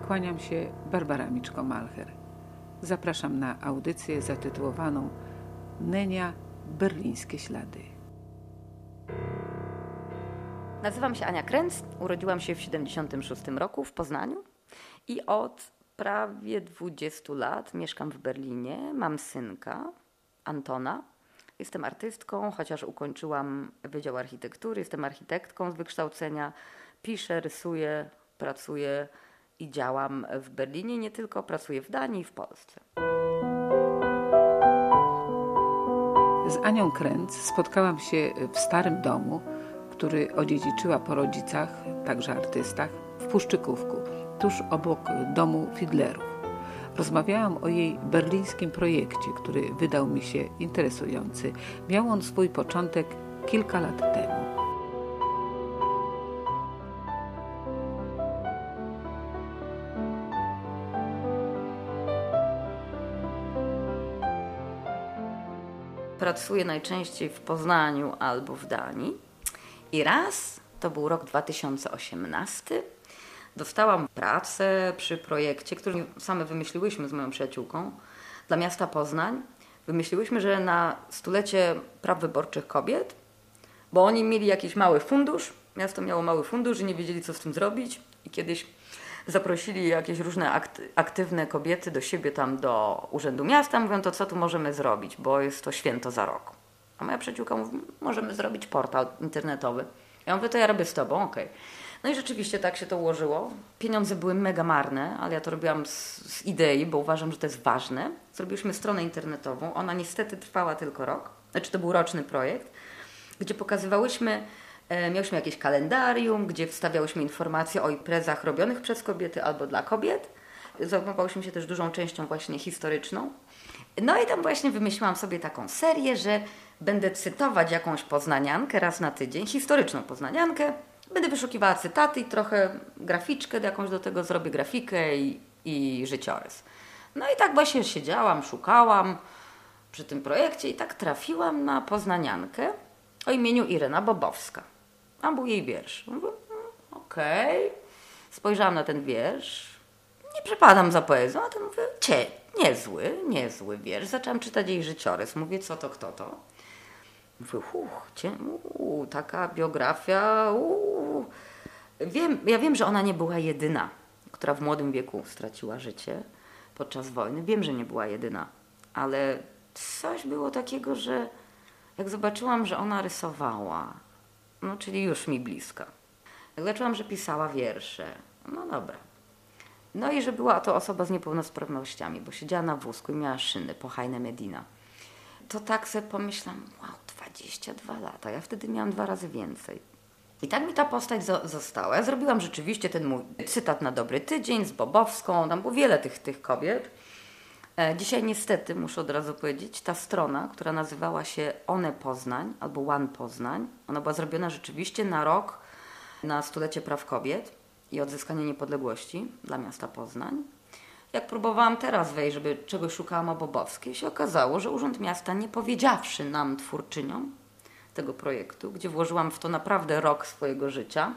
Kłaniam się, Barbara Miczko-Malcher. Zapraszam na audycję zatytułowaną Nenia – berlińskie ślady. Nazywam się Ania Kręc, urodziłam się w 1976 roku w Poznaniu i od prawie 20 lat mieszkam w Berlinie. Mam synka, Antona. Jestem artystką, chociaż ukończyłam Wydział Architektury. Jestem architektką z wykształcenia. Piszę, rysuję, pracuję i działam w Berlinie. Nie tylko, pracuję w Danii i w Polsce. Z Anią Kręc spotkałam się w starym domu, który odziedziczyła po rodzicach, także artystach, w Puszczykówku, tuż obok domu Fidlerów. Rozmawiałam o jej berlińskim projekcie, który wydał mi się interesujący. Miał on swój początek kilka lat temu. Pracuję najczęściej w Poznaniu albo w Danii. I raz, to był rok 2018, dostałam pracę przy projekcie, który same wymyśliłyśmy z moją przyjaciółką dla miasta Poznań. Wymyśliłyśmy, że na stulecie praw wyborczych kobiet, bo oni mieli jakiś mały fundusz, miasto miało mały fundusz i nie wiedzieli, co z tym zrobić. I kiedyś zaprosili jakieś różne aktywne kobiety do siebie tam do Urzędu Miasta. Mówią, to co tu możemy zrobić, bo jest to święto za rok. A moja przyjaciółka mówi, możemy zrobić portal internetowy. Ja mówię, to ja robię z tobą, okej. No i rzeczywiście tak się to ułożyło. Pieniądze były mega marne, ale ja to robiłam z idei, bo uważam, że to jest ważne. Zrobiliśmy stronę internetową. Ona niestety trwała tylko rok. Znaczy to był roczny projekt, gdzie pokazywałyśmy, miałyśmy jakieś kalendarium, gdzie wstawiałyśmy informacje o imprezach robionych przez kobiety albo dla kobiet. Zajmowałyśmy się też dużą częścią właśnie historyczną. No i tam właśnie wymyśliłam sobie taką serię, że będę cytować jakąś poznaniankę raz na tydzień, historyczną poznaniankę. Będę wyszukiwała cytaty i trochę graficzkę jakąś do tego zrobię, grafikę i życiorys. No i tak właśnie siedziałam, szukałam przy tym projekcie i tak trafiłam na poznaniankę o imieniu Irena Bobowska. Tam był jej wiersz. Mówię, okej. Spojrzałam na ten wiersz. Nie przepadam za poezją, a ten mówię, niezły wiersz. Zaczęłam czytać jej życiorys. Mówię, co to, kto to? Mówię, taka biografia. Ja wiem, że ona nie była jedyna, która w młodym wieku straciła życie podczas wojny. Wiem, że nie była jedyna, ale coś było takiego, że jak zobaczyłam, że ona rysowała, no czyli już mi bliska. Jak zobaczyłam, że pisała wiersze, no dobra. No i że była to osoba z niepełnosprawnościami, bo siedziała na wózku i miała szyny po Heine Medina. To tak sobie pomyślałam, wow, 22 lata, ja wtedy miałam 2 razy więcej. I tak mi ta postać została. Ja zrobiłam rzeczywiście ten mój cytat na dobry tydzień z Bobowską, tam było wiele tych kobiet. Dzisiaj niestety, muszę od razu powiedzieć, ta strona, która nazywała się One Poznań albo One Poznań, ona była zrobiona rzeczywiście na rok, na stulecie praw kobiet i odzyskanie niepodległości dla miasta Poznań. Jak próbowałam teraz wejść, żeby czegoś szukałam o Bobowskiej, się okazało, że Urząd Miasta, nie powiedziawszy nam, twórczyniom tego projektu, gdzie włożyłam w to naprawdę rok swojego życia,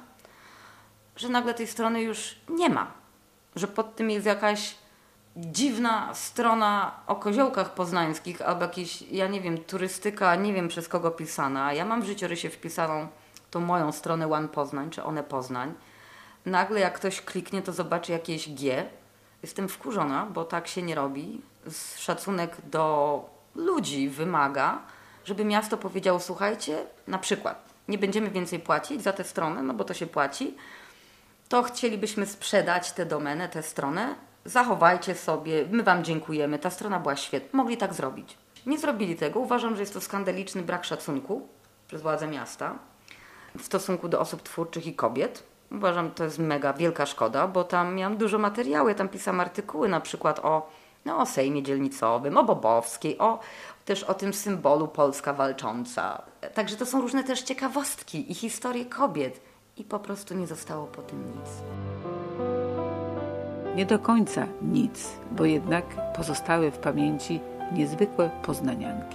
że nagle tej strony już nie ma. Że pod tym jest jakaś dziwna strona o koziołkach poznańskich albo jakieś, ja nie wiem, turystyka, nie wiem przez kogo pisana. Ja mam w życiorysie wpisaną tą moją stronę One Poznań, czy One Poznań. Nagle jak ktoś kliknie, to zobaczy jakieś G. Jestem wkurzona, bo tak się nie robi. Szacunek do ludzi wymaga, żeby miasto powiedziało, słuchajcie, na przykład, nie będziemy więcej płacić za tę stronę, no bo to się płaci, to chcielibyśmy sprzedać tę domenę, tę stronę, zachowajcie sobie, my wam dziękujemy, ta strona była świetna. Mogli tak zrobić. Nie zrobili tego. Uważam, że jest to skandaliczny brak szacunku przez władze miasta w stosunku do osób twórczych i kobiet. Uważam, że to jest mega wielka szkoda, bo tam miałam dużo materiału. Ja tam pisałam artykuły na przykład o Sejmie Dzielnicowym, o Bobowskiej, też o tym symbolu Polska walcząca. Także to są różne też ciekawostki i historie kobiet. I po prostu nie zostało po tym nic. Nie do końca nic, bo jednak pozostały w pamięci niezwykłe poznanianki.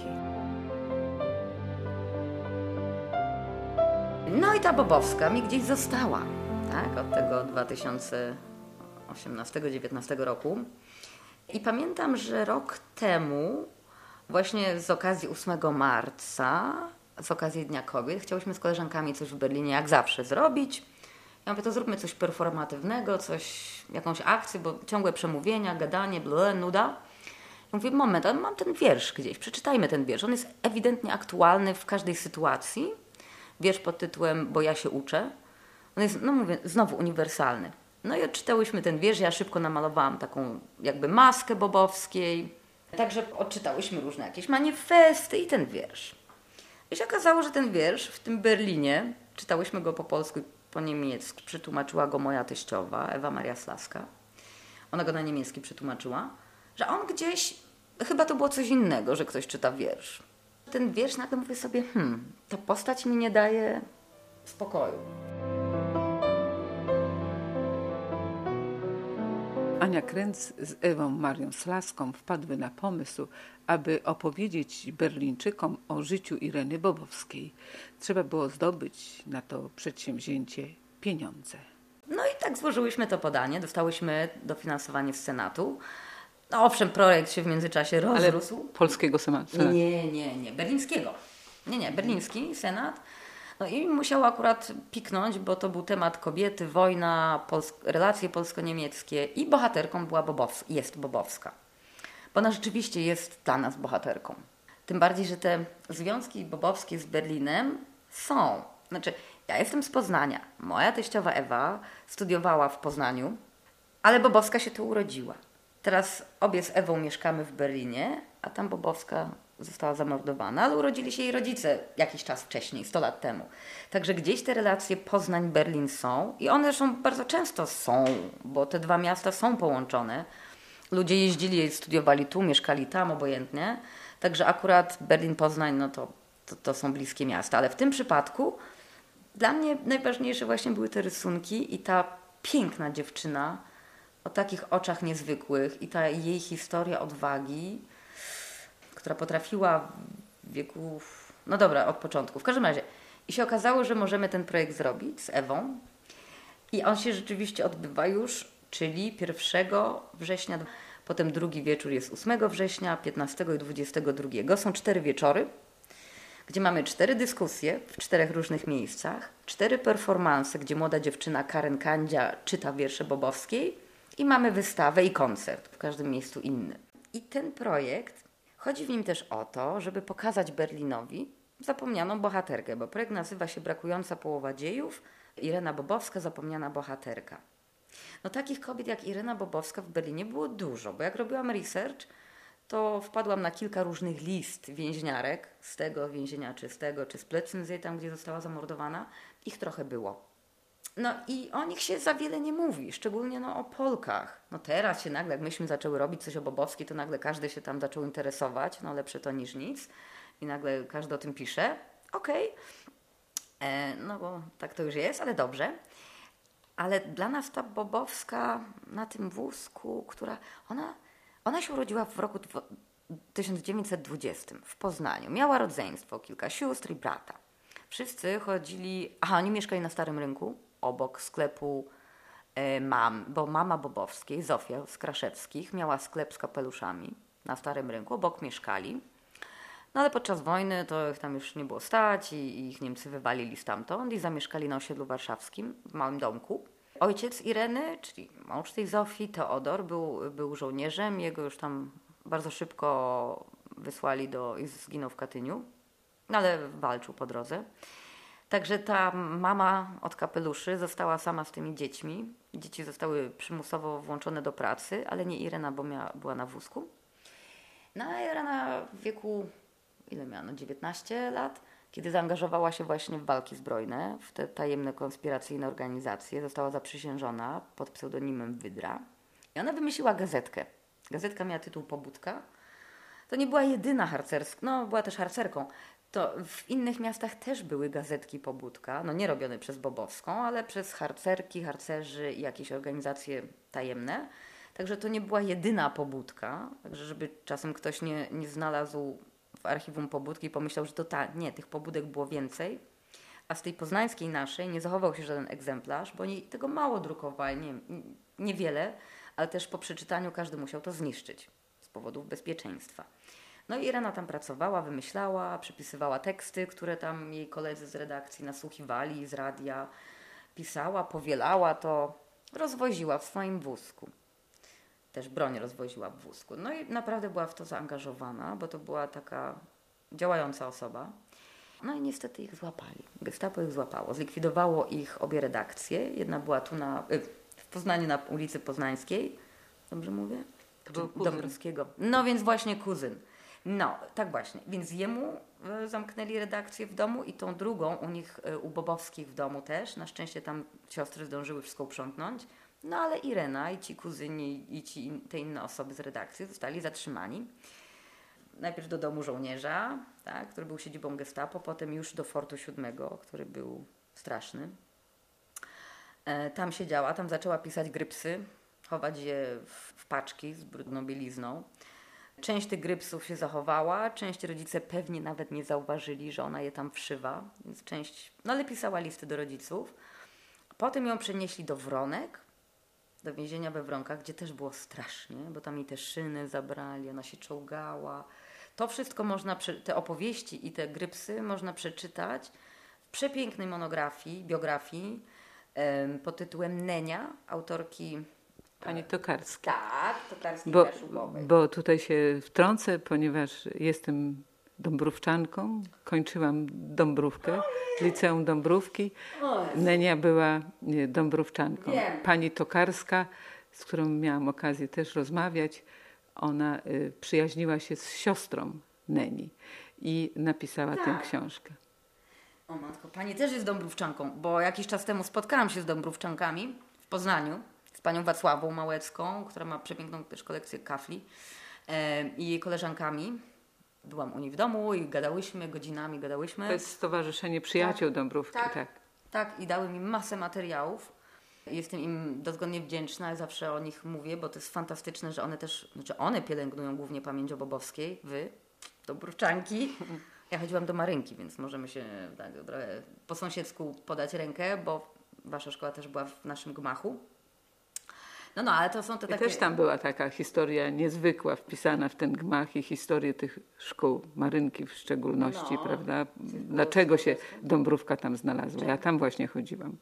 No i ta Bobowska mi gdzieś została, tak? Od tego 18-19 roku. I pamiętam, że rok temu, właśnie z okazji 8 marca, z okazji Dnia Kobiet, chciałyśmy z koleżankami coś w Berlinie jak zawsze zrobić. Ja mówię, to zróbmy coś performatywnego, jakąś akcję, bo ciągłe przemówienia, gadanie, nuda. Ja mówię, moment, ale mam ten wiersz gdzieś, przeczytajmy ten wiersz. On jest ewidentnie aktualny w każdej sytuacji. Wiersz pod tytułem Bo ja się uczę. On jest, no mówię, znowu uniwersalny. No i odczytałyśmy ten wiersz, ja szybko namalowałam taką jakby maskę Bobowskiej. Także odczytałyśmy różne jakieś manifesty i ten wiersz. I się okazało, że ten wiersz w tym Berlinie, czytałyśmy go po polsku i po niemiecku, przetłumaczyła go moja teściowa, Ewa Maria Slaska. Ona go na niemiecki przetłumaczyła, że on gdzieś, chyba to było coś innego, że ktoś czyta wiersz. Ten wiersz nagle mówię sobie, ta postać mi nie daje spokoju. Ania Kręc z Ewą Marią Slaską wpadły na pomysł, aby opowiedzieć Berlińczykom o życiu Ireny Bobowskiej. Trzeba było zdobyć na to przedsięwzięcie pieniądze. No i tak złożyłyśmy to podanie, dostałyśmy dofinansowanie z Senatu. No owszem, projekt się w międzyczasie rozrósł. Ale polskiego Senatu? Nie, berlińskiego. Nie, berliński Senat. No i musiał akurat piknąć, bo to był temat kobiety, wojna, relacje polsko-niemieckie i bohaterką była jest Bobowska. Bo ona rzeczywiście jest dla nas bohaterką. Tym bardziej, że te związki bobowskie z Berlinem są. Znaczy, ja jestem z Poznania. Moja teściowa Ewa studiowała w Poznaniu, ale Bobowska się tu urodziła. Teraz obie z Ewą mieszkamy w Berlinie, a tam Bobowska została zamordowana, ale urodzili się jej rodzice jakiś czas wcześniej, 100 lat temu. Także gdzieś te relacje Poznań-Berlin są i one zresztą bardzo często są, bo te dwa miasta są połączone. Ludzie jeździli, studiowali tu, mieszkali tam, obojętnie. Także akurat Berlin-Poznań, no to są bliskie miasta. Ale w tym przypadku dla mnie najważniejsze właśnie były te rysunki i ta piękna dziewczyna o takich oczach niezwykłych i ta jej historia odwagi, która potrafiła w wieku... No dobra, od początku. W każdym razie. I się okazało, że możemy ten projekt zrobić z Ewą. I on się rzeczywiście odbywa już, czyli 1 września, potem drugi wieczór jest 8 września, 15 i 22. Są 4 wieczory, gdzie mamy 4 dyskusje w 4 różnych miejscach, 4 performanse, gdzie młoda dziewczyna Karen Kandzia czyta wiersze Bobowskiej i mamy wystawę i koncert, w każdym miejscu inny. I ten projekt, chodzi w nim też o to, żeby pokazać Berlinowi zapomnianą bohaterkę, bo projekt nazywa się Brakująca połowa dziejów, Irena Bobowska, zapomniana bohaterka. No takich kobiet jak Irena Bobowska w Berlinie było dużo, bo jak robiłam research, to wpadłam na kilka różnych list więźniarek z tego więzienia czystego, czy z Plötzensee, tam gdzie została zamordowana. Ich trochę było. No i o nich się za wiele nie mówi, szczególnie o Polkach. No teraz się nagle, jak myśmy zaczęły robić coś o Bobowskiej, to nagle każdy się tam zaczął interesować, no lepsze to niż nic. I nagle każdy o tym pisze. Okej. No bo tak to już jest, ale dobrze. Ale dla nas ta Bobowska na tym wózku, ona się urodziła w roku 1920 w Poznaniu. Miała rodzeństwo, kilka sióstr i brata. Wszyscy chodzili... oni mieszkali na Starym Rynku, obok sklepu bo mama Bobowskiej, Zofia z Kraszewskich, miała sklep z kapeluszami na Starym Rynku, obok mieszkali. No ale podczas wojny to ich tam już nie było stać i ich Niemcy wywalili stamtąd i zamieszkali na osiedlu warszawskim, w małym domku. Ojciec Ireny, czyli mąż tej Zofii, Teodor, był żołnierzem. Jego już tam bardzo szybko wysłali i zginął w Katyniu, no ale walczył po drodze. Także ta mama od kapeluszy została sama z tymi dziećmi. Dzieci zostały przymusowo włączone do pracy, ale nie Irena, bo była na wózku. No a Irena w wieku, ile miała? 19 lat, kiedy zaangażowała się właśnie w walki zbrojne, w te tajemne konspiracyjne organizacje, została zaprzysiężona pod pseudonimem Wydra. I ona wymyśliła gazetkę. Gazetka miała tytuł Pobudka. To nie była jedyna harcerska, była też harcerką. To w innych miastach też były gazetki Pobudka, nie robione przez Bobowską, ale przez harcerki, harcerzy i jakieś organizacje tajemne. Także to nie była jedyna pobudka, także żeby czasem ktoś nie znalazł w archiwum pobudki i pomyślał, że nie, tych pobudek było więcej. A z tej poznańskiej naszej nie zachował się żaden egzemplarz, bo oni tego mało drukowali. Nie wiem, niewiele, ale też po przeczytaniu każdy musiał to zniszczyć z powodów bezpieczeństwa. No i Irena tam pracowała, wymyślała, przepisywała teksty, które tam jej koledzy z redakcji nasłuchiwali, z radia, pisała, powielała to, rozwoziła w swoim wózku. Też broń rozwoziła w wózku. No i naprawdę była w to zaangażowana, bo to była taka działająca osoba. No i niestety ich złapali. Gestapo ich złapało. Zlikwidowało ich obie redakcje. Jedna była tu w Poznaniu na ulicy Poznańskiej. Dobrze mówię? To był kuzyn. Dąbrowskiego. No więc właśnie kuzyn. No, tak właśnie. Więc jemu zamknęli redakcję w domu i tą drugą u nich, u Bobowskich w domu też. Na szczęście tam siostry zdążyły wszystko uprzątnąć. No ale Irena i ci kuzyni i te inne osoby z redakcji zostali zatrzymani. Najpierw do domu żołnierza, tak, który był siedzibą gestapo, potem już do Fortu 7, który był straszny. Tam siedziała, tam zaczęła pisać grypsy, chować je w paczki z brudną bielizną. Część tych grypsów się zachowała, część rodzice pewnie nawet nie zauważyli, że ona je tam wszywa, więc część, no ale pisała listy do rodziców. Potem ją przenieśli do Wronek, do więzienia we Wronkach, gdzie też było strasznie, bo tam jej te szyny zabrali, ona się czołgała. To wszystko te opowieści i te grypsy można przeczytać w przepięknej biografii pod tytułem Nenia, autorki Pani Tokarskiej. Tak, Tokarskiej Kaszubowej. Bo tutaj się wtrącę, ponieważ jestem dąbrówczanką, kończyłam Dąbrówkę, liceum Dąbrówki. Nenia była dąbrówczanką. Wiem. Pani Tokarska, z którą miałam okazję też rozmawiać, ona przyjaźniła się z siostrą Neni i napisała tę książkę. O matko, pani też jest dąbrówczanką, bo jakiś czas temu spotkałam się z dąbrówczankami w Poznaniu, z panią Wacławą Małecką, która ma przepiękną też kolekcję kafli i jej koleżankami. Byłam u niej w domu i godzinami gadałyśmy. To jest Stowarzyszenie Przyjaciół Dąbrówki, tak. Tak, i dały mi masę materiałów. Jestem im dozgodnie wdzięczna, zawsze o nich mówię, bo to jest fantastyczne, że one pielęgnują głównie pamięć o Bobowskiej, wy, Dąbrówczanki. Ja chodziłam do Marynki, więc możemy się tak trochę po sąsiedzku podać rękę, bo wasza szkoła też była w naszym gmachu. No, ale to są te takie... I też tam była taka historia niezwykła, wpisana w ten gmach i historię tych szkół, Marynki w szczególności, prawda? Dlaczego się Dąbrówka tam znalazła? Ja tam właśnie chodziłam.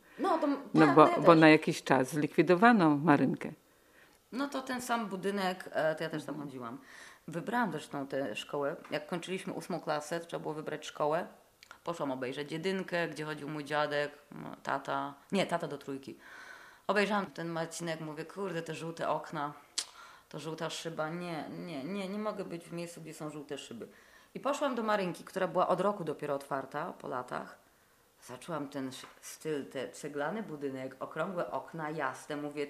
Bo na jakiś czas zlikwidowano Marynkę. No to ten sam budynek, to ja też tam chodziłam. Wybrałam zresztą tę szkołę. Jak kończyliśmy 8 klasę, to trzeba było wybrać szkołę. Poszłam obejrzeć Jedynkę, gdzie chodził mój dziadek, tata do Trójki. Obejrzałam ten odcinek, mówię, kurde, te żółte okna, to żółta szyba, nie mogę być w miejscu, gdzie są żółte szyby. I poszłam do Marynki, która była od roku dopiero otwarta, po latach. Zaczęłam ten styl, ten ceglany budynek, okrągłe okna, jasne, mówię,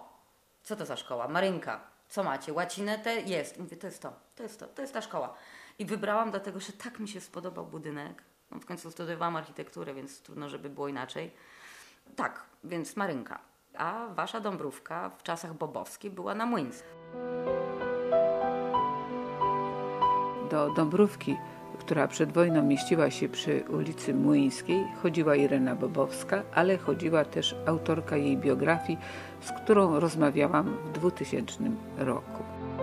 co to za szkoła? Marynka, co macie? Łacinetę? Jest. Mówię, to jest ta szkoła. I wybrałam dlatego, że tak mi się spodobał budynek. No, w końcu studiowałam architekturę, więc trudno, żeby było inaczej. Tak, więc Marynka. A wasza Dąbrówka w czasach Bobowskich była na Młyńskiej. Do Dąbrówki, która przed wojną mieściła się przy ulicy Młyńskiej, chodziła Irena Bobowska, ale chodziła też autorka jej biografii, z którą rozmawiałam w 2000 roku.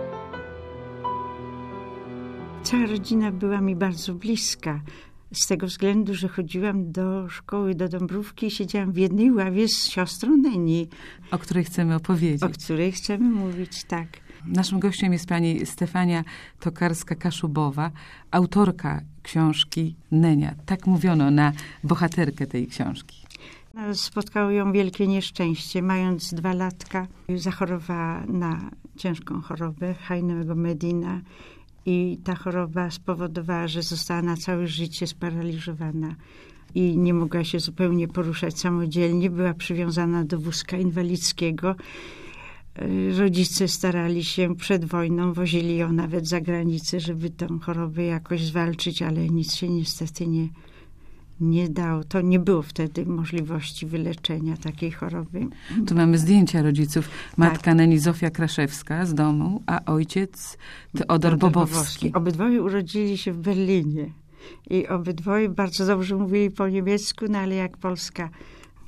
Cała rodzina była mi bardzo bliska. Z tego względu, że chodziłam do szkoły, do Dąbrówki i siedziałam w jednej ławie z siostrą Neni. O której chcemy opowiedzieć. O której chcemy mówić, tak. Naszym gościem jest pani Stefania Tokarska-Kaszubowa, autorka książki Nenia. Tak mówiono na bohaterkę tej książki. Spotkało ją wielkie nieszczęście. Mając 2 latka, zachorowała na ciężką chorobę Heinego Medina. I ta choroba spowodowała, że została na całe życie sparaliżowana i nie mogła się zupełnie poruszać samodzielnie. Była przywiązana do wózka inwalidzkiego. Rodzice starali się przed wojną, wozili ją nawet za granicę, żeby tę chorobę jakoś zwalczyć, ale nic się niestety nie dało. To nie było wtedy możliwości wyleczenia takiej choroby. Tu mamy zdjęcia rodziców. Matka Neni Zofia Kraszewska z domu, a ojciec Teodor Bobowski. Obydwoje urodzili się w Berlinie i obydwoje bardzo dobrze mówili po niemiecku, no ale jak Polska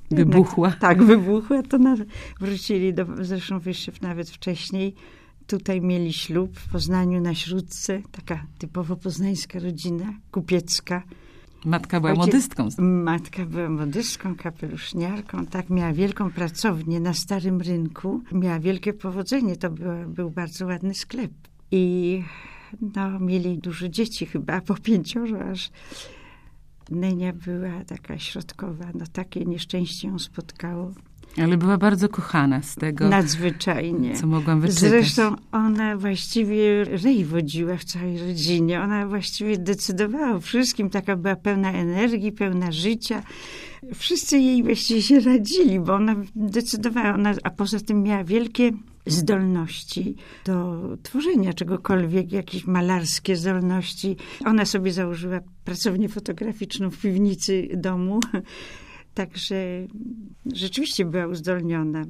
Wybuchła. Tak, wybuchła. To wrócili zresztą wyszów nawet wcześniej. Tutaj mieli ślub w Poznaniu na Śródce. Taka typowo poznańska rodzina, kupiecka. Matka była modystką. Matka była modystką, kapeluszniarką. Tak, miała wielką pracownię na Starym Rynku. Miała wielkie powodzenie. To był bardzo ładny sklep. I mieli dużo dzieci chyba, po 5 aż. Nenia była taka środkowa. Takie nieszczęście ją spotkało. Ale była bardzo kochana z tego, nadzwyczajnie. Co mogłam wyczytać. Zresztą ona właściwie rej wodziła w całej rodzinie. Ona właściwie decydowała o wszystkim. Taka była pełna energii, pełna życia. Wszyscy jej właściwie się radzili, bo ona decydowała. A poza tym miała wielkie zdolności do tworzenia czegokolwiek, jakieś malarskie zdolności. Ona sobie założyła pracownię fotograficzną w piwnicy domu. Także rzeczywiście była uzdolniona.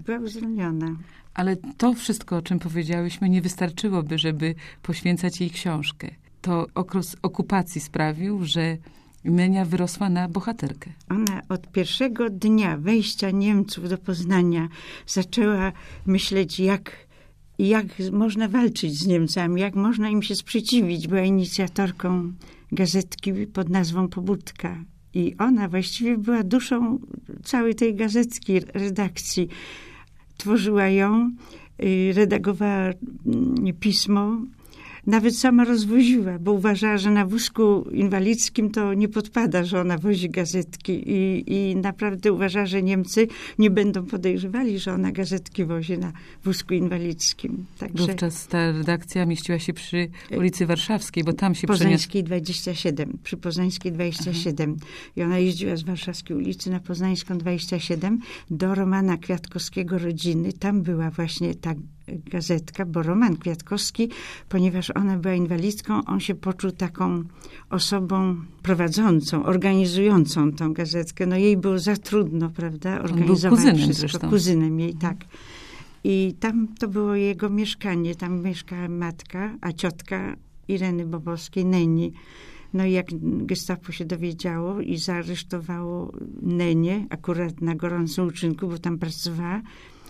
Ale to wszystko, o czym powiedziałyśmy, nie wystarczyłoby, żeby poświęcać jej książkę. To okres okupacji sprawił, że Nenia wyrosła na bohaterkę. Ona od pierwszego dnia wejścia Niemców do Poznania zaczęła myśleć, jak można walczyć z Niemcami, jak można im się sprzeciwić. Była inicjatorką gazetki pod nazwą Pobudka. I ona właściwie była duszą całej tej gazetki, redakcji. Tworzyła ją, redagowała pismo. Nawet sama rozwoziła, bo uważała, że na wózku inwalidzkim to nie podpada, że ona wozi gazetki. I naprawdę uważała, że Niemcy nie będą podejrzewali, że ona gazetki wozi na wózku inwalidzkim. Także wówczas ta redakcja mieściła się przy ulicy Warszawskiej, bo tam się Poznańskiej 27, przy Poznańskiej 27. I ona jeździła z Warszawskiej ulicy na Poznańską 27 do Romana Kwiatkowskiego Rodziny. Tam była właśnie ta gazetka, bo Roman Kwiatkowski, ponieważ ona była inwalidzką, on się poczuł taką osobą prowadzącą, organizującą tą gazetkę. Jej było za trudno, prawda, organizować wszystko. Zresztą. Kuzynem jej, tak. I tam to było jego mieszkanie. Tam mieszkała matka, a ciotka Ireny Bobowskiej, Neni. I jak gestapo się dowiedziało i zaaresztowało Nenię, akurat na gorącym uczynku, bo tam pracowała,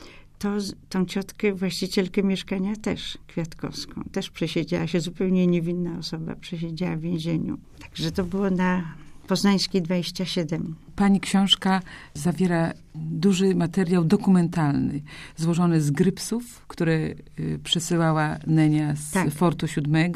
to tą ciotkę, właścicielkę mieszkania też, Kwiatkowską, też przesiedziała się, zupełnie niewinna osoba, przesiedziała w więzieniu. Także to było na Poznańskiej 27. Pani książka zawiera duży materiał dokumentalny, złożony z grypsów, które przesyłała Nenia z Fortu VII,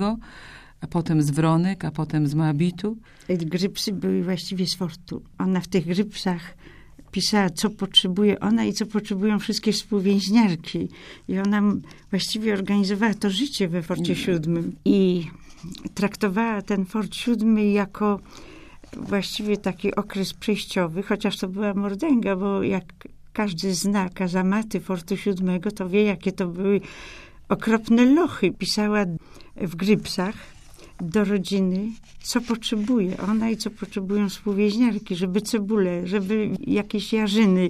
a potem z Wronek, a potem z Moabitu. Grypsy były właściwie z Fortu. Ona w tych grypsach pisała, co potrzebuje ona i co potrzebują wszystkie współwięźniarki. I ona właściwie organizowała to życie we Forcie VII. I traktowała ten Fort VII jako właściwie taki okres przejściowy, chociaż to była mordęga, bo jak każdy zna kazamaty Fortu VII, to wie, jakie to były okropne lochy. Pisała w grypsach do rodziny, co potrzebuje ona i co potrzebują współwięźniarki, żeby cebulę, żeby jakieś jarzyny,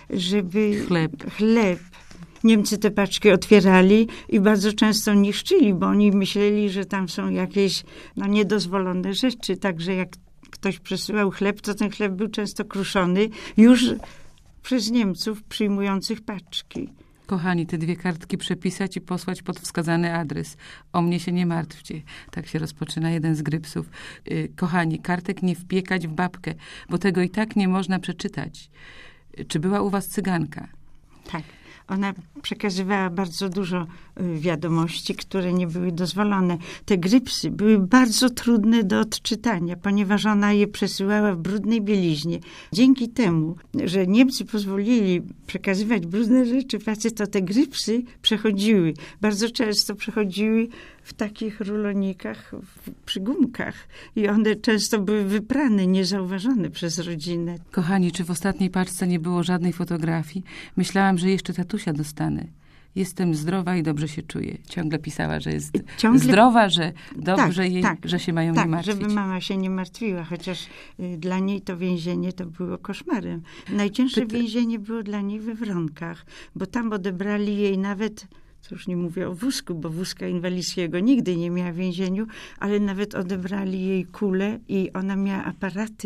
żeby chleb. Niemcy te paczki otwierali i bardzo często niszczyli, bo oni myśleli, że tam są jakieś niedozwolone rzeczy. Także jak ktoś przesyłał chleb, to ten chleb był często kruszony już przez Niemców przyjmujących paczki. Kochani, te 2 kartki przepisać i posłać pod wskazany adres. O mnie się nie martwcie. Tak się rozpoczyna jeden z grypsów. Kochani, kartek nie wpiekać w babkę, bo tego i tak nie można przeczytać. Czy była u was cyganka? Tak. Ona przekazywała bardzo dużo wiadomości, które nie były dozwolone. Te grypsy były bardzo trudne do odczytania, ponieważ ona je przesyłała w brudnej bieliźnie. Dzięki temu, że Niemcy pozwolili przekazywać brudne rzeczy pracy, to te grypsy przechodziły. Bardzo często przechodziły w takich rulonikach, przy gumkach. I one często były wyprane, niezauważone przez rodzinę. Kochani, czy w ostatniej paczce nie było żadnej fotografii? Myślałam, że jeszcze tatusia dostanę. Jestem zdrowa i dobrze się czuję. Ciągle pisała, że jest zdrowa, że dobrze jej, że się mają nie martwić. Żeby mama się nie martwiła, chociaż dla niej to więzienie to było koszmarem. Najcięższe więzienie było dla niej we Wronkach, bo tam odebrali jej nawet, co już nie mówię o wózku, bo wózka inwalidzkiego nigdy nie miała w więzieniu, ale nawet odebrali jej kulę i ona miała aparaty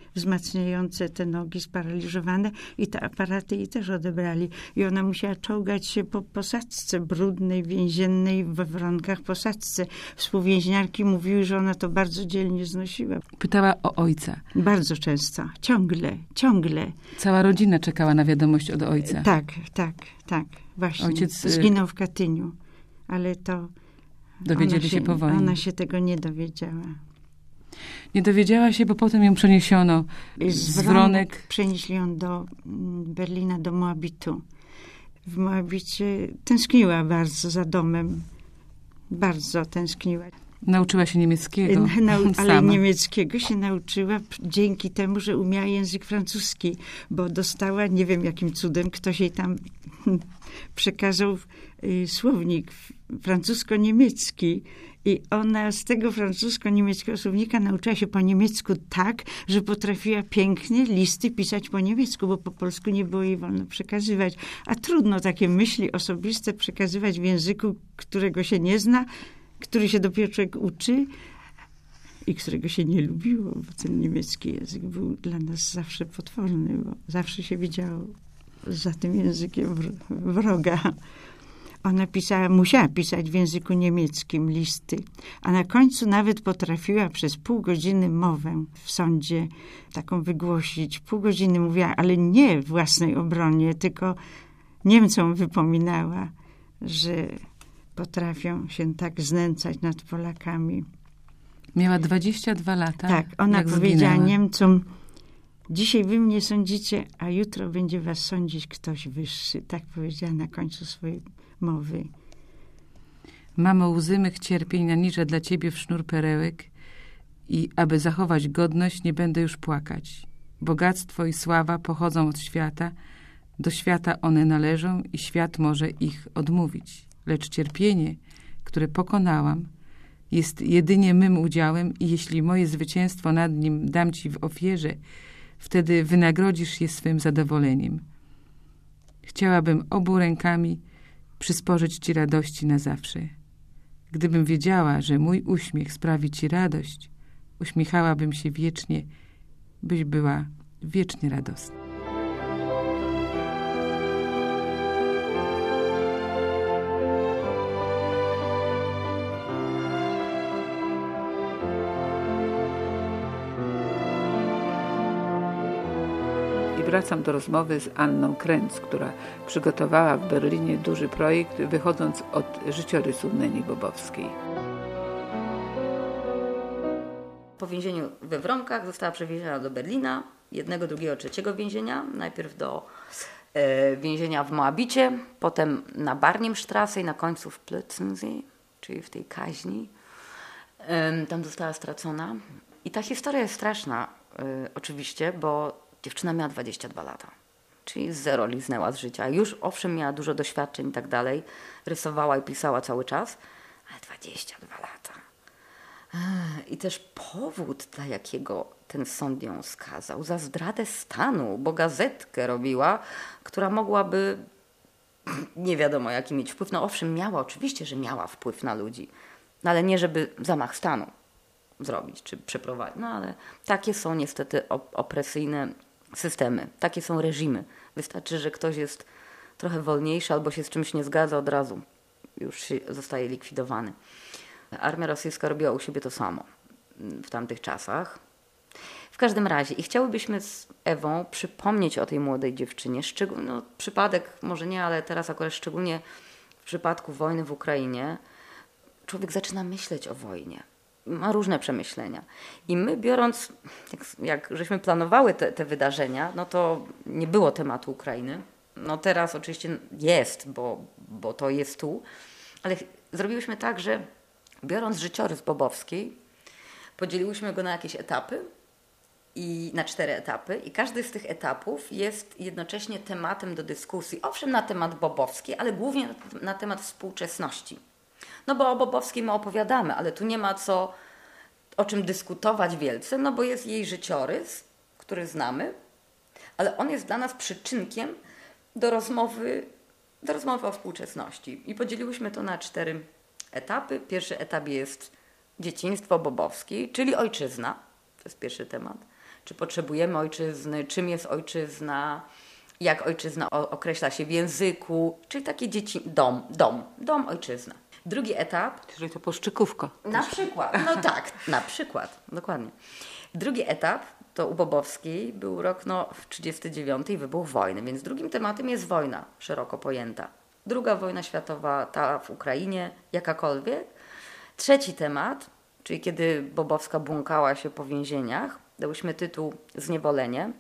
wzmacniające te nogi sparaliżowane i te aparaty jej też odebrali. I ona musiała czołgać się po posadzce brudnej, więziennej, we warunkach posadzce. Współwięźniarki mówiły, że ona to bardzo dzielnie znosiła. Pytała o ojca. Bardzo często. Ciągle. Cała rodzina czekała na wiadomość od ojca. Tak. Właśnie. Ojciec zginął w Katyniu. Ale to... Dowiedzieli się po wojnie. Ona się tego nie dowiedziała. Nie dowiedziała się, bo potem ją przeniesiono z Wronek. Przenieśli ją do Berlina, do Moabitu. W Moabicie tęskniła bardzo za domem. Bardzo tęskniła. Nauczyła się niemieckiego. Ale niemieckiego się nauczyła dzięki temu, że umiała język francuski, bo dostała, nie wiem jakim cudem, ktoś jej tam przekazał słownik francusko-niemiecki i ona z tego francusko-niemieckiego słownika nauczyła się po niemiecku tak, że potrafiła pięknie listy pisać po niemiecku, bo po polsku nie było jej wolno przekazywać. A trudno takie myśli osobiste przekazywać w języku, którego się nie zna, który się dopiero człowiek uczy i którego się nie lubiło, bo ten niemiecki język był dla nas zawsze potworny, bo zawsze się widziało za tym językiem wroga. Ona musiała pisać w języku niemieckim listy, a na końcu nawet potrafiła przez pół godziny mowę w sądzie taką wygłosić. Pół godziny mówiła, ale nie w własnej obronie, tylko Niemcom wypominała, że potrafią się tak znęcać nad Polakami. Miała 22 lata. Tak, ona powiedziała Niemcom, dzisiaj wy mnie sądzicie, a jutro będzie was sądzić ktoś wyższy. Tak powiedziała na końcu swojej mowy. Mamo, łzy mych cierpień naniżę dla ciebie w sznur perełek i aby zachować godność, nie będę już płakać. Bogactwo i sława pochodzą od świata, do świata one należą i świat może ich odmówić. Lecz cierpienie, które pokonałam, jest jedynie mym udziałem i jeśli moje zwycięstwo nad nim dam ci w ofierze, wtedy wynagrodzisz je swym zadowoleniem. Chciałabym obu rękami przysporzyć ci radości na zawsze. Gdybym wiedziała, że mój uśmiech sprawi ci radość, uśmiechałabym się wiecznie, byś była wiecznie radosna. I wracam do rozmowy z Anną Krenz, która przygotowała w Berlinie duży projekt, wychodząc od życiorysu Neni Bobowskiej. Po więzieniu we Wronkach została przewieziona do Berlina, jednego, drugiego, trzeciego więzienia. Najpierw do więzienia w Moabicie, potem na Barniemstrasse i na końcu w Plötzensee, czyli w tej kaźni. Tam została stracona. I ta historia jest straszna oczywiście, bo dziewczyna miała 22 lata, czyli zero liznęła z życia. Już owszem miała dużo doświadczeń i tak dalej, rysowała i pisała cały czas, ale 22 lata. I też powód, dla jakiego ten sąd ją skazał, za zdradę stanu, bo gazetkę robiła, która mogłaby nie wiadomo jaki mieć wpływ. No owszem miała, oczywiście, że miała wpływ na ludzi, no ale nie żeby zamach stanu zrobić czy przeprowadzić. No ale takie są niestety opresyjne systemy, takie są reżimy. Wystarczy, że ktoś jest trochę wolniejszy albo się z czymś nie zgadza, od razu już zostaje likwidowany. Armia rosyjska robiła u siebie to samo w tamtych czasach. W każdym razie i chciałybyśmy z Ewą przypomnieć o tej młodej dziewczynie. No, przypadek może nie, ale teraz akurat szczególnie w przypadku wojny w Ukrainie człowiek zaczyna myśleć o wojnie. Ma różne przemyślenia. I my biorąc, jak żeśmy planowały te wydarzenia, no to nie było tematu Ukrainy. No teraz oczywiście jest, bo to jest tu. Ale zrobiłyśmy tak, że biorąc życiorys Bobowskiej, podzieliłyśmy go na jakieś etapy, i na 4 etapy i każdy z tych etapów jest jednocześnie tematem do dyskusji. Owszem na temat Bobowskiej, ale głównie na temat współczesności. No bo o Bobowskiej my opowiadamy, ale tu nie ma o czym dyskutować wielce, no bo jest jej życiorys, który znamy, ale on jest dla nas przyczynkiem do rozmowy o współczesności. I podzieliłyśmy to na 4 etapy. Pierwszy etap jest dzieciństwo Bobowskiej, czyli ojczyzna. To jest pierwszy temat. czy potrzebujemy ojczyzny, czym jest ojczyzna, jak ojczyzna określa się w języku, czyli takie dzieci, dom, ojczyzna. Drugi etap. Czyli to poszczykówko. Na przykład, no tak, na przykład, dokładnie. Drugi etap to u Bobowskiej był rok 1939 i wybuch wojny, więc drugim tematem jest wojna szeroko pojęta. Druga wojna światowa, ta w Ukrainie, jakakolwiek. Trzeci temat, czyli kiedy Bobowska błąkała się po więzieniach, dałyśmy tytuł Zniewolenie.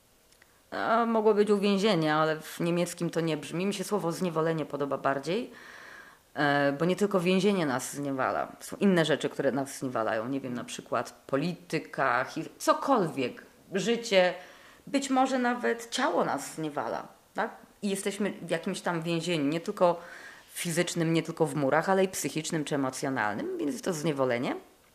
Mogło być uwięzienie, ale w niemieckim to nie brzmi. Mi się słowo zniewolenie podoba bardziej, bo nie tylko więzienie nas zniewala. Są inne rzeczy, które nas zniewalają. Nie wiem, na przykład polityka, cokolwiek, życie, być może nawet ciało nas zniewala. Tak? I jesteśmy w jakimś tam więzieniu, nie tylko fizycznym, nie tylko w murach, ale i psychicznym czy emocjonalnym, więc jest to zniewolenie.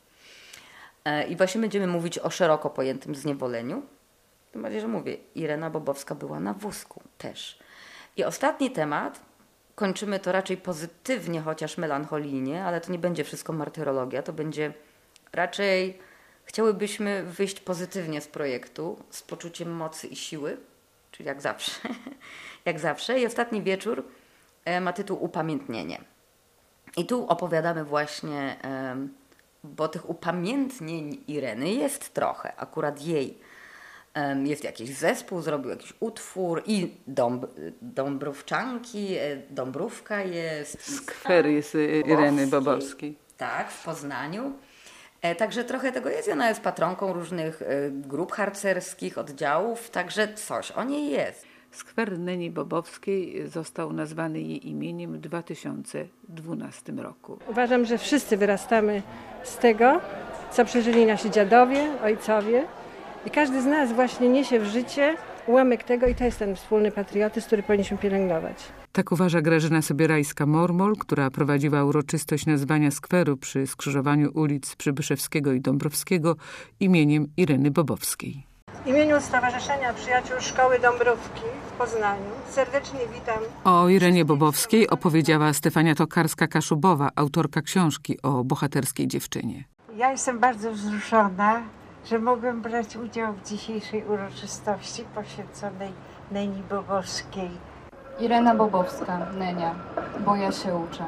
I właśnie będziemy mówić o szeroko pojętym zniewoleniu. Tym bardziej, że mówię, Irena Bobowska była na wózku też. I ostatni temat, kończymy to raczej pozytywnie, chociaż melancholijnie, ale to nie będzie wszystko martyrologia, to będzie raczej, chciałybyśmy wyjść pozytywnie z projektu, z poczuciem mocy i siły, czyli jak zawsze. Jak zawsze. I ostatni wieczór ma tytuł Upamiętnienie. I tu opowiadamy właśnie, bo tych upamiętnień Ireny jest trochę, akurat jej. Jest jakiś zespół, zrobił jakiś utwór i Dąbrówczanki, Dąbrówka jest. Skwer jest Ireny Bobowskiej. Tak, w Poznaniu. Także trochę tego jest. Ona jest patronką różnych grup harcerskich, oddziałów, także coś o niej jest. Skwer Neni Bobowskiej został nazwany jej imieniem w 2012 roku. Uważam, że wszyscy wyrastamy z tego, co przeżyli nasi dziadowie, ojcowie. I każdy z nas właśnie niesie w życie ułamek tego i to jest ten wspólny patriotyzm, który powinniśmy pielęgnować. Tak uważa Grażyna Sobierajska-Mormol, która prowadziła uroczystość nazwania skweru przy skrzyżowaniu ulic Przybyszewskiego i Dąbrowskiego imieniem Ireny Bobowskiej. W imieniu Stowarzyszenia Przyjaciół Szkoły Dąbrówki w Poznaniu serdecznie witam. O Irenie Bobowskiej opowiedziała Stefania Tokarska-Kaszubowa, autorka książki o bohaterskiej dziewczynie. Ja jestem bardzo wzruszona, że mogłem brać udział w dzisiejszej uroczystości poświęconej Neni Bobowskiej. Irena Bobowska, Nenia, bo ja się uczę.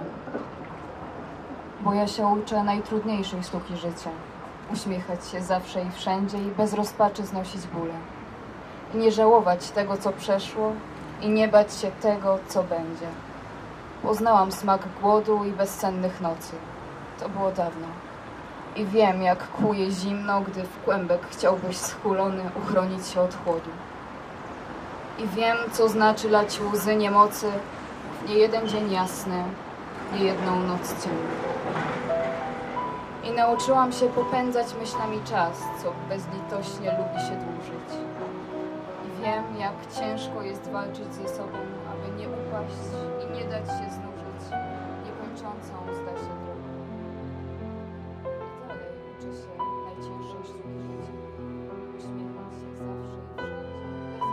Bo ja się uczę najtrudniejszej sztuki życia. Uśmiechać się zawsze i wszędzie i bez rozpaczy znosić bóle. I nie żałować tego, co przeszło i nie bać się tego, co będzie. Poznałam smak głodu i bezsennych nocy. To było dawno. I wiem, jak kłuje zimno, gdy w kłębek chciałbyś schulony uchronić się od chłodu. I wiem, co znaczy lać łzy niemocy w niejeden dzień jasny, niejedną noc ciemną. I nauczyłam się popędzać myślami czas, co bezlitośnie lubi się dłużyć. I wiem, jak ciężko jest walczyć ze sobą, aby nie upaść i nie dać się znużyć niekończącą zda się drogą. I dalej uczę się najcięższej sztuki życia. Uśmiechać się zawsze i wszędzie, bez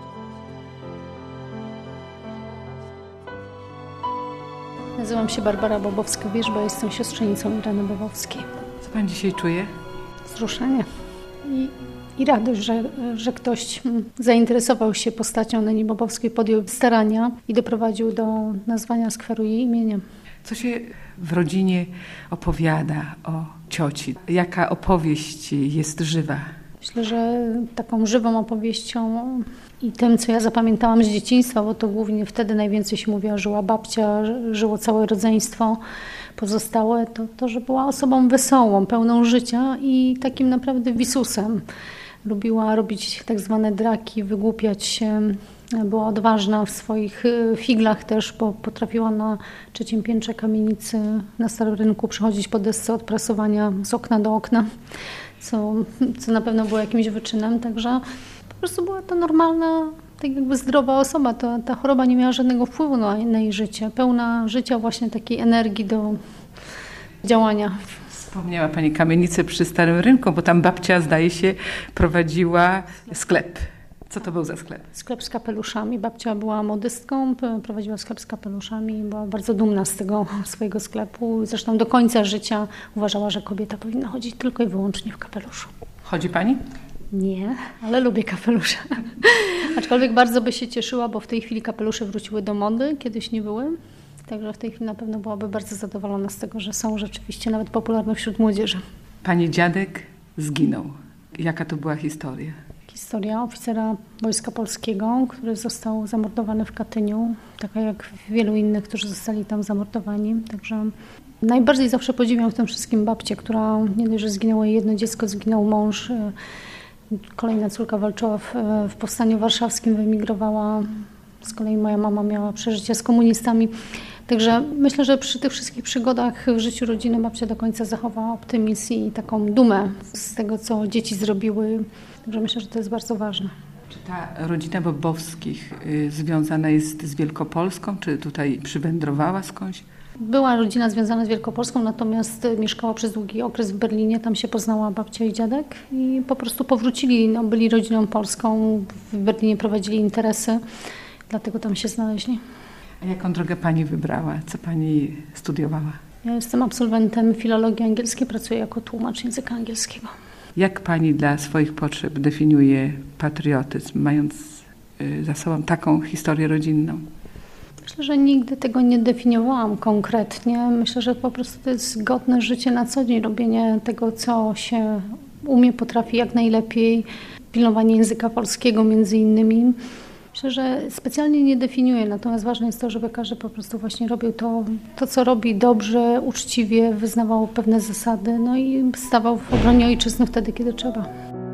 rozpaczy. Nazywam się Barbara Bobowska-Wierzba, jestem siostrzenicą Ireny Bobowskiej. Co pani dzisiaj czuje? Wzruszenie i radość, że ktoś zainteresował się postacią Neni Bobowskiej, podjął starania i doprowadził do nazwania skweru jej imieniem. Co się w rodzinie opowiada o cioci? Jaka opowieść jest żywa? Myślę, że taką żywą opowieścią i tym, co ja zapamiętałam z dzieciństwa, bo to głównie wtedy najwięcej się mówiło, żyła babcia, żyło całe rodzeństwo pozostałe, to że była osobą wesołą, pełną życia i takim naprawdę wisusem. Lubiła robić tak zwane draki, wygłupiać się. Była odważna w swoich figlach też, bo potrafiła na trzecim piętrze kamienicy na Starym Rynku przychodzić po desce od prasowania z okna do okna, co na pewno było jakimś wyczynem. Także po prostu była to normalna, tak jakby zdrowa osoba. Ta choroba nie miała żadnego wpływu na jej życie. Pełna życia, właśnie takiej energii do działania. Wspomniała pani kamienicę przy Starym Rynku, bo tam babcia, zdaje się, prowadziła sklep. Co to był za sklep? Sklep z kapeluszami. Babcia była modystką, prowadziła sklep z kapeluszami i była bardzo dumna z tego swojego sklepu. Zresztą do końca życia uważała, że kobieta powinna chodzić tylko i wyłącznie w kapeluszu. Chodzi pani? Nie, ale lubię kapelusze. Aczkolwiek bardzo by się cieszyła, bo w tej chwili kapelusze wróciły do mody, kiedyś nie były. Także w tej chwili na pewno byłaby bardzo zadowolona z tego, że są rzeczywiście nawet popularne wśród młodzieży. Pani dziadek zginął. Jaka to była historia? Historia oficera Wojska Polskiego, który został zamordowany w Katyniu, taka jak wielu innych, którzy zostali tam zamordowani. Także najbardziej zawsze podziwiam w tym wszystkim babcię, która nie dość, że zginęło jej jedno dziecko, zginął mąż. Kolejna córka walczyła w powstaniu warszawskim, wyemigrowała. Z kolei moja mama miała przeżycia z komunistami. Także myślę, że przy tych wszystkich przygodach w życiu rodziny babcia do końca zachowała optymizm i taką dumę z tego, co dzieci zrobiły. Także myślę, że to jest bardzo ważne. Czy ta rodzina Bobowskich związana jest z Wielkopolską, czy tutaj przywędrowała skądś? Była rodzina związana z Wielkopolską, natomiast mieszkała przez długi okres w Berlinie. Tam się poznała babcia i dziadek i po prostu powrócili, byli rodziną polską. W Berlinie prowadzili interesy, dlatego tam się znaleźli. A jaką drogę pani wybrała? Co pani studiowała? Ja jestem absolwentem filologii angielskiej, pracuję jako tłumacz języka angielskiego. Jak pani dla swoich potrzeb definiuje patriotyzm, mając za sobą taką historię rodzinną? Myślę, że nigdy tego nie definiowałam konkretnie. Myślę, że po prostu to jest godne życie na co dzień, robienie tego, co się umie, potrafi jak najlepiej, pilnowanie języka polskiego między innymi. Myślę, że specjalnie nie definiuję, natomiast ważne jest to, żeby każdy po prostu właśnie robił to co robi dobrze, uczciwie, wyznawał pewne zasady, no i stawał w obronie ojczyzny wtedy, kiedy trzeba.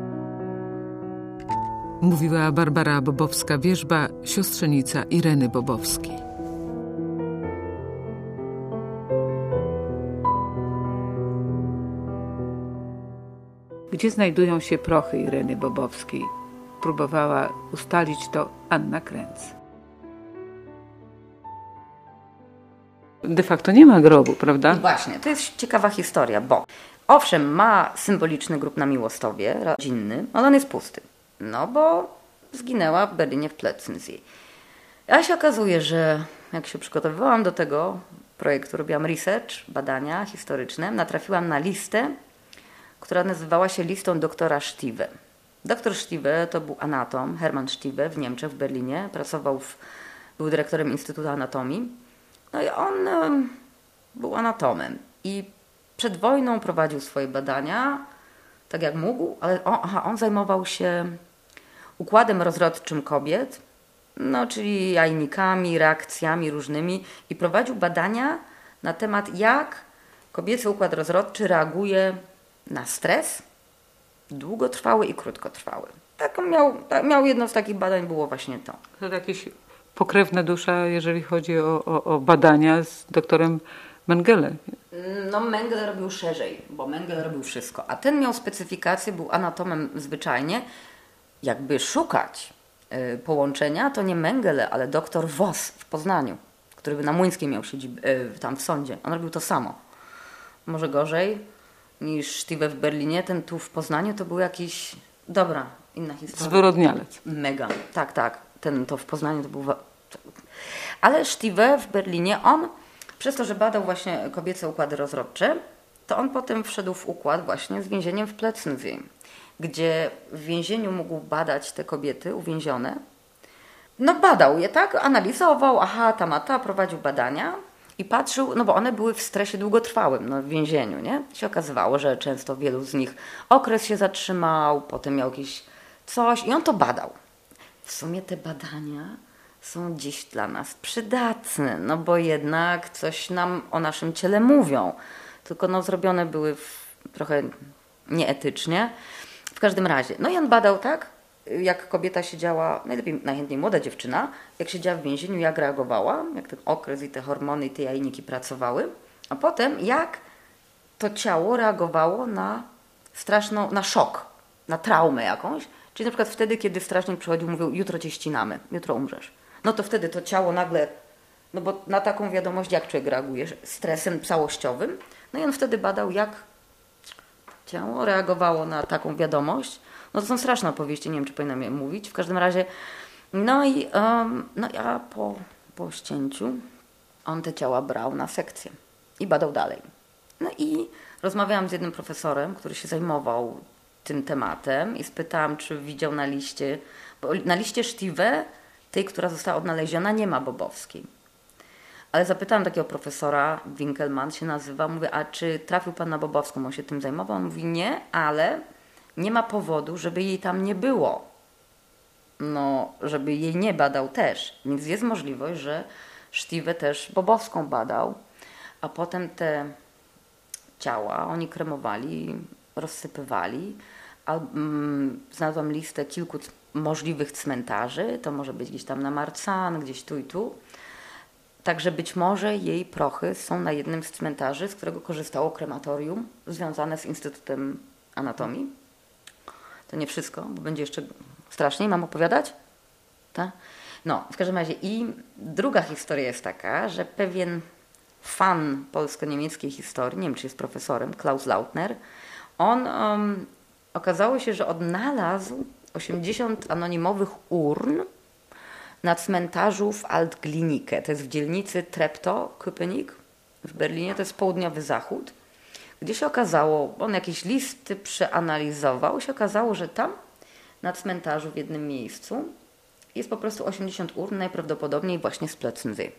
Mówiła Barbara Bobowska-Wierzba, siostrzenica Ireny Bobowskiej. Gdzie znajdują się prochy Ireny Bobowskiej? Próbowała ustalić to Anna Kręc. De facto nie ma grobu, prawda? I właśnie, to jest ciekawa historia, bo owszem, ma symboliczny grób na Miłostowie, rodzinny, ale on jest pusty. No bo zginęła w Berlinie w Plötzensee. A się okazuje, że jak się przygotowywałam do tego projektu, robiłam research, badania historyczne, natrafiłam na listę, która nazywała się listą doktora Stiwe. Doktor Stiwe to był anatom, Hermann Stiwe w Niemczech, w Berlinie. Był dyrektorem Instytutu Anatomii. No i on był anatomem. I przed wojną prowadził swoje badania, tak jak mógł, ale on zajmował się układem rozrodczym kobiet, no, czyli jajnikami, reakcjami różnymi i prowadził badania na temat, jak kobiecy układ rozrodczy reaguje na stres, długotrwały i krótkotrwały. Miał jedno z takich badań, było właśnie to. To jakieś pokrewna dusza, jeżeli chodzi o badania z doktorem Mengele. No Mengele robił szerzej, bo Mengele robił wszystko, a ten miał specyfikację, był anatomem zwyczajnie. Jakby szukać połączenia, to nie Mengele, ale doktor Voss w Poznaniu, który na Młyńskiej miał siedzibę tam w sądzie. On robił to samo. Może gorzej niż Stiwe w Berlinie, ten tu w Poznaniu to był jakiś... Dobra, inna historia. Zwyrodnialec. Mega, tak. To w Poznaniu to był... Ale Stiwe w Berlinie, on przez to, że badał właśnie kobiece układy rozrodcze, to on potem wszedł w układ właśnie z więzieniem w Plötzensee, gdzie w więzieniu mógł badać te kobiety uwięzione. No badał je, tak? Analizował, prowadził badania i patrzył, no bo one były w stresie długotrwałym, no w więzieniu, nie? Się okazywało, że często wielu z nich okres się zatrzymał, potem miał jakieś coś i on to badał. W sumie te badania są dziś dla nas przydatne, no bo jednak coś nam o naszym ciele mówią. Tylko no zrobione były trochę nieetycznie. W każdym razie, no i on badał tak, jak kobieta siedziała, najchętniej młoda dziewczyna, jak siedziała w więzieniu, jak reagowała, jak ten okres i te hormony i te jajniki pracowały, a potem jak to ciało reagowało na na szok, na traumę jakąś. Czyli na przykład wtedy, kiedy strażnik przychodził, mówił, jutro cię ścinamy, jutro umrzesz. No to wtedy to ciało nagle, no bo na taką wiadomość jak człowiek reaguje, stresem całościowym. No i on wtedy badał, jak ciało reagowało na taką wiadomość. No to są straszne opowieści, nie wiem, czy powinnam je mówić. W każdym razie, a po ścięciu on te ciała brał na sekcję i badał dalej. No i rozmawiałam z jednym profesorem, który się zajmował tym tematem i spytałam, czy widział na liście, bo na liście Sztive, tej, która została odnaleziona, nie ma Bobowskiej. Ale zapytałam takiego profesora, Winkelmann się nazywa, mówię, a czy trafił pan na Bobowską, on się tym zajmował? On mówi, nie, ale nie ma powodu, żeby jej tam nie było. No, żeby jej nie badał też. Więc jest możliwość, że Sztive też Bobowską badał, a potem te ciała oni kremowali, rozsypywali. Znalazłam listę kilku możliwych cmentarzy, to może być gdzieś tam na Marcan, gdzieś tu i tu. Także być może jej prochy są na jednym z cmentarzy, z którego korzystało krematorium związane z Instytutem Anatomii. To nie wszystko, bo będzie jeszcze straszniej. Mam opowiadać? Tak? No, w każdym razie i druga historia jest taka, że pewien fan polsko-niemieckiej historii, nie wiem czy jest profesorem, Klaus Lautner, on okazało się, że odnalazł 80 anonimowych urn na cmentarzu w Altglienicke. To jest w dzielnicy Treptow-Köpenick w Berlinie, to jest południowy zachód, gdzie się okazało, on jakieś listy przeanalizował, się okazało, że tam na cmentarzu w jednym miejscu jest po prostu 80 urn, najprawdopodobniej właśnie z Plötzensee.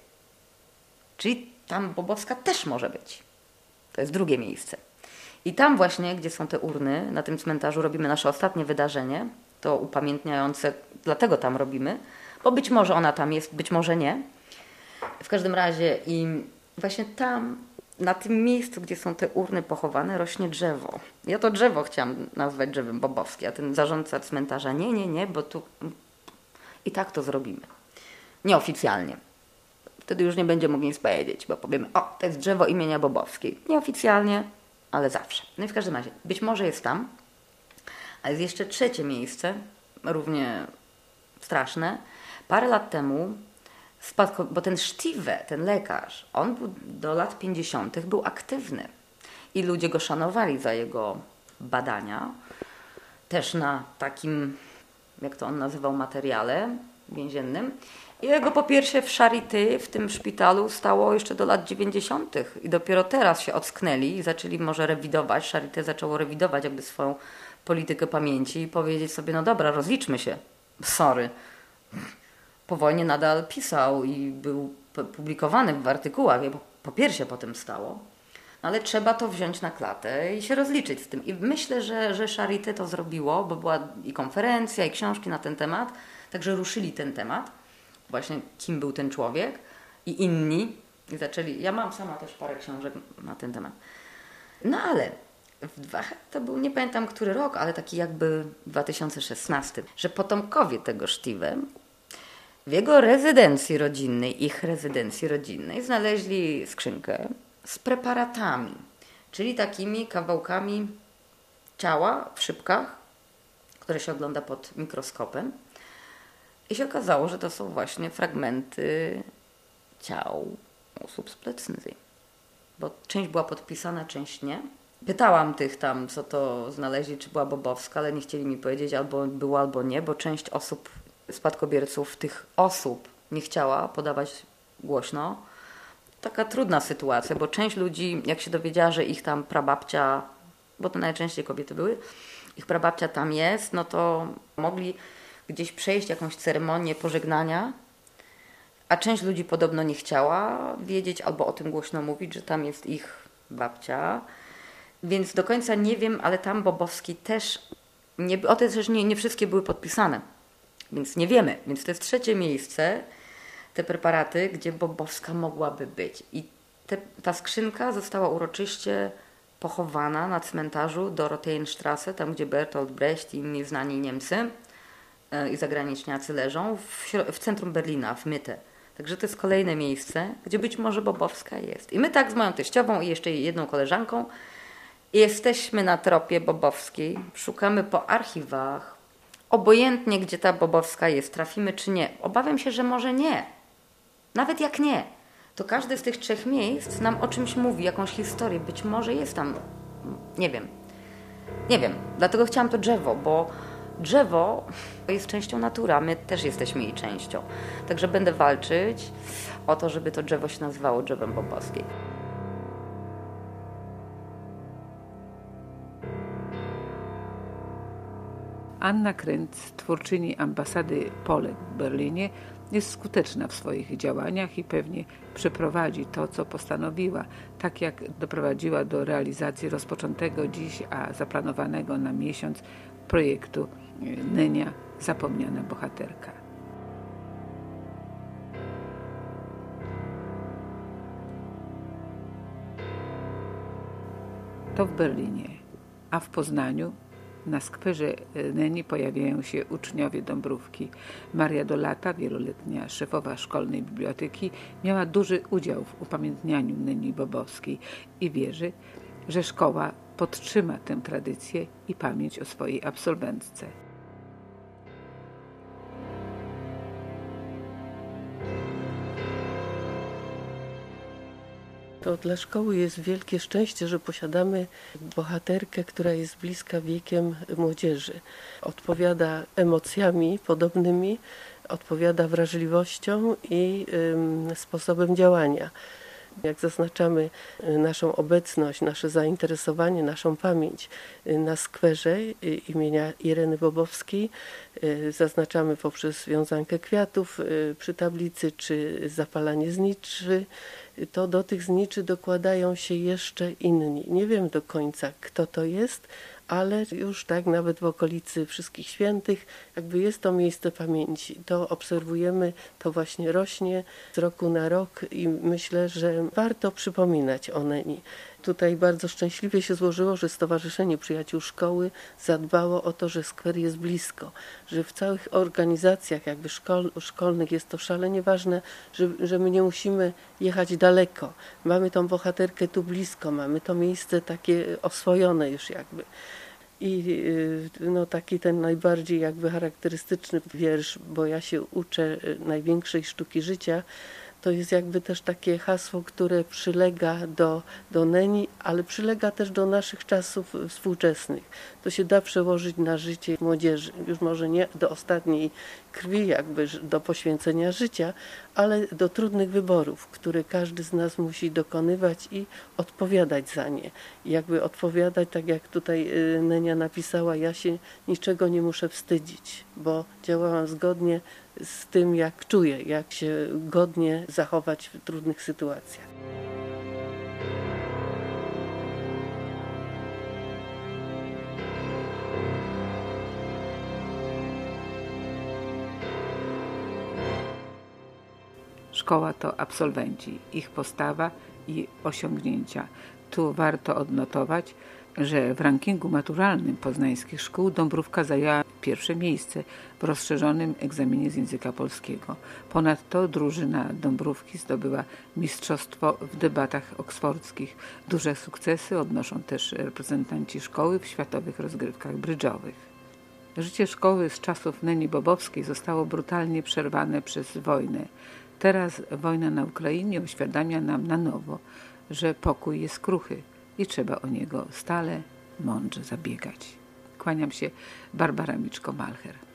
Czyli tam Bobowska też może być. To jest drugie miejsce. I tam właśnie, gdzie są te urny, na tym cmentarzu robimy nasze ostatnie wydarzenie, to upamiętniające, dlatego tam robimy, bo być może ona tam jest, być może nie. W każdym razie i właśnie tam, na tym miejscu, gdzie są te urny pochowane, rośnie drzewo. Ja to drzewo chciałam nazwać drzewem Bobowskie, a ten zarządca cmentarza nie, bo tu i tak to zrobimy. Nieoficjalnie. Wtedy już nie będzie mógł nic powiedzieć, bo powiemy, o, to jest drzewo imienia Bobowskiej. Nieoficjalnie, ale zawsze. No i w każdym razie, być może jest tam, a jest jeszcze trzecie miejsce, równie straszne. Parę lat temu bo ten Sztive, ten lekarz, on był do lat 50. był aktywny i ludzie go szanowali za jego badania. Też na takim, jak to on nazywał, materiale więziennym. I jego po pierwsze w Charité, w tym szpitalu stało jeszcze do lat 90. I dopiero teraz się ocknęli i zaczęli może rewidować. Charité zaczęło rewidować jakby swoją politykę pamięci i powiedzieć sobie, no dobra, rozliczmy się. Sorry. Po wojnie nadal pisał i był publikowany w artykułach, po piersie potem stało. No ale trzeba to wziąć na klatę i się rozliczyć z tym. I myślę, że Charité to zrobiło, bo była i konferencja, i książki na ten temat, także ruszyli ten temat. Właśnie kim był ten człowiek i inni. I zaczęli, ja mam sama też parę książek na ten temat. No ale to był, nie pamiętam który rok, ale taki jakby 2016, że potomkowie tego Sztive w jego rezydencji rodzinnej, ich rezydencji rodzinnej znaleźli skrzynkę z preparatami, czyli takimi kawałkami ciała w szybkach, które się ogląda pod mikroskopem. I się okazało, że to są właśnie fragmenty ciał osób z Plötzensee. Bo część była podpisana, część nie. Pytałam tych tam, co to znaleźli, czy była Bobowska, ale nie chcieli mi powiedzieć, albo było, albo nie, bo część osób, spadkobierców tych osób nie chciała podawać głośno. Taka trudna sytuacja, bo część ludzi, jak się dowiedziała, że ich tam prababcia, bo to najczęściej kobiety były, ich prababcia tam jest, no to mogli gdzieś przejść jakąś ceremonię pożegnania, a część ludzi podobno nie chciała wiedzieć albo o tym głośno mówić, że tam jest ich babcia. Więc do końca nie wiem, ale tam Bobowski też, o te też nie wszystkie były podpisane, więc nie wiemy. Więc to jest trzecie miejsce, te preparaty, gdzie Bobowska mogłaby być. I ta skrzynka została uroczyście pochowana na cmentarzu Dorotheenstraße, tam gdzie Bertolt Brecht i inni znani Niemcy i zagraniczniacy leżą, w centrum Berlina, w Mitte. Także to jest kolejne miejsce, gdzie być może Bobowska jest. I my tak z moją teściową i jeszcze jedną koleżanką jesteśmy na tropie Bobowskiej, szukamy po archiwach, obojętnie gdzie ta Bobowska jest, trafimy czy nie. Obawiam się, że może nie. Nawet jak nie, to każde z tych trzech miejsc nam o czymś mówi, jakąś historię. Być może jest tam, nie wiem. Dlatego chciałam to drzewo, bo drzewo jest częścią natury, a my też jesteśmy jej częścią. Także będę walczyć o to, żeby to drzewo się nazywało drzewem Bobowskiej. Anna Kręc, twórczyni ambasady Polek w Berlinie, jest skuteczna w swoich działaniach i pewnie przeprowadzi to, co postanowiła, tak jak doprowadziła do realizacji rozpoczętego dziś, a zaplanowanego na miesiąc projektu Nenia – Zapomniana bohaterka. To w Berlinie, a w Poznaniu na skwerze Neni pojawiają się uczniowie Dąbrówki. Maria Dolata, wieloletnia szefowa szkolnej biblioteki, miała duży udział w upamiętnianiu Neni Bobowskiej i wierzy, że szkoła podtrzyma tę tradycję i pamięć o swojej absolwentce. To dla szkoły jest wielkie szczęście, że posiadamy bohaterkę, która jest bliska wiekiem młodzieży. Odpowiada emocjami podobnymi, odpowiada wrażliwością i sposobem działania. Jak zaznaczamy naszą obecność, nasze zainteresowanie, naszą pamięć na skwerze imienia Ireny Bobowskiej, zaznaczamy poprzez wiązankę kwiatów przy tablicy czy zapalanie zniczy, to do tych zniczy dokładają się jeszcze inni. Nie wiem do końca, kto to jest, ale już tak nawet w okolicy Wszystkich Świętych jakby jest to miejsce pamięci. To obserwujemy, to właśnie rośnie z roku na rok i myślę, że warto przypominać o Neni. Tutaj bardzo szczęśliwie się złożyło, że Stowarzyszenie Przyjaciół Szkoły zadbało o to, że skwer jest blisko, że w całych organizacjach jakby szkolnych jest to szalenie ważne, że my nie musimy jechać daleko. Mamy tą bohaterkę tu blisko, mamy to miejsce takie oswojone już jakby. I no, taki ten najbardziej jakby charakterystyczny wiersz, bo ja się uczę największej sztuki życia, to jest jakby też takie hasło, które przylega do Neni, ale przylega też do naszych czasów współczesnych. To się da przełożyć na życie młodzieży. Już może nie do ostatniej krwi, jakby do poświęcenia życia, ale do trudnych wyborów, które każdy z nas musi dokonywać i odpowiadać za nie. I jakby odpowiadać, tak jak tutaj Nenia napisała, ja się niczego nie muszę wstydzić, bo działałam zgodnie z tym, jak czuję, jak się godnie zachować w trudnych sytuacjach. Szkoła to absolwenci, ich postawa i osiągnięcia. Tu warto odnotować, że w rankingu maturalnym poznańskich szkół Dąbrówka zajęła pierwsze miejsce w rozszerzonym egzaminie z języka polskiego. Ponadto drużyna Dąbrówki zdobyła mistrzostwo w debatach oksfordzkich. Duże sukcesy odnoszą też reprezentanci szkoły w światowych rozgrywkach brydżowych. Życie szkoły z czasów Neni Bobowskiej zostało brutalnie przerwane przez wojnę. Teraz wojna na Ukrainie uświadamia nam na nowo, że pokój jest kruchy i trzeba o niego stale mądrze zabiegać. Kłaniam się, Barbara Miczko-Malcher.